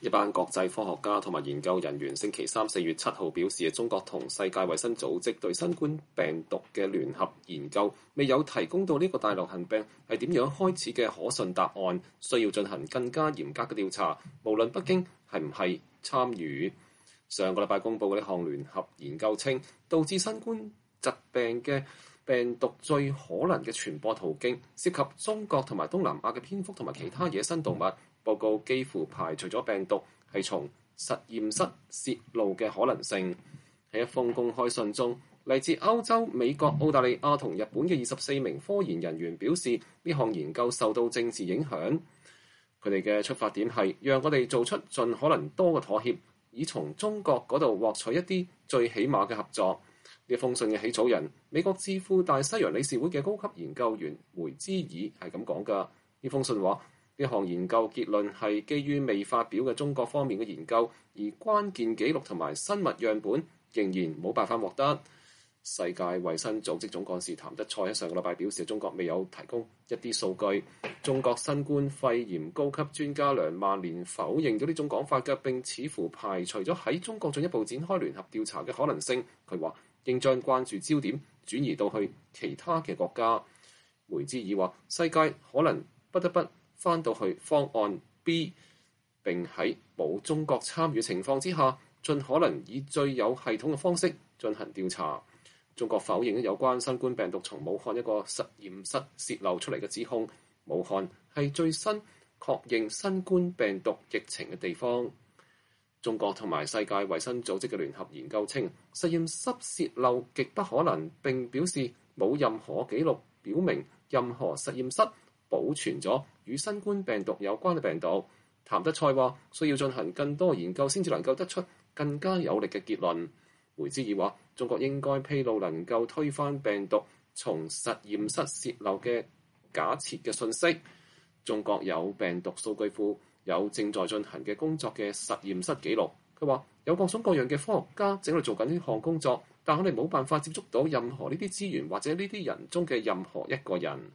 一班國際科學家同埋研究人員星期三4月7號表示，中國同世界衛生組織對新冠病毒嘅聯合研究未有提供到呢個大流行病係點樣開始嘅可信答案，需要進行更加嚴格嘅調查，無論北京係唔係參與。上個禮拜公佈嘅呢項聯合研究稱，導致新冠疾病嘅病毒最可能嘅傳播途徑涉及中國同埋東南亞嘅蝙蝠同埋其他野生動物。報告幾乎排除咗病毒係從實驗室泄露嘅可能性。喺一封公開信中，嚟自歐洲、美國、澳大利亞同日本嘅24名科研人員表示，呢項研究受到政治影響。佢哋嘅出發點係讓我哋做出盡可能多嘅妥協，以從中國嗰度獲取一啲最起碼嘅合作。呢封信嘅起草人，美國智庫大西洋理事會嘅高級研究員梅茲爾係咁講㗎。呢封信話，呢項研究結論係基於未發表嘅中國方面嘅研究，而關鍵記錄同埋生物樣本仍然冇辦法獲得。世界衛生組織總幹事譚德塞喺上個禮拜表示，中國未有提供一啲數據。中國新冠肺炎高級專家梁萬年否認咗呢種講法嘅，並似乎排除咗喺中國進一步展開聯合調查嘅可能性。佢話應將關注焦點轉移到去其他嘅國家。梅茲爾話，世界可能不得不翻到去方案 B， 並喺冇中國參與情況之下，盡可能以最有系統嘅方式進行調查。中國否認有關新冠病毒從武漢一個實驗室泄漏出嚟嘅指控。武漢係最新確認新冠病毒疫情嘅地方。中國同埋世界衛生組織嘅聯合研究稱，實驗室泄漏極不可能，並表示冇任何記錄表明任何實驗室保存咗與新冠病毒有關嘅病毒。譚德塞話，需要進行更多研究先至能夠得出更加有力嘅結論。梅茲爾話，中國應該披露能夠推翻病毒從實驗室泄漏嘅假設嘅信息。中國有病毒數據庫，有正在進行嘅工作嘅實驗室記錄。佢話有各種各樣嘅科學家正喺度做緊呢項工作，但我哋冇辦法接觸到任何呢啲資源或者呢啲人中嘅任何一個人。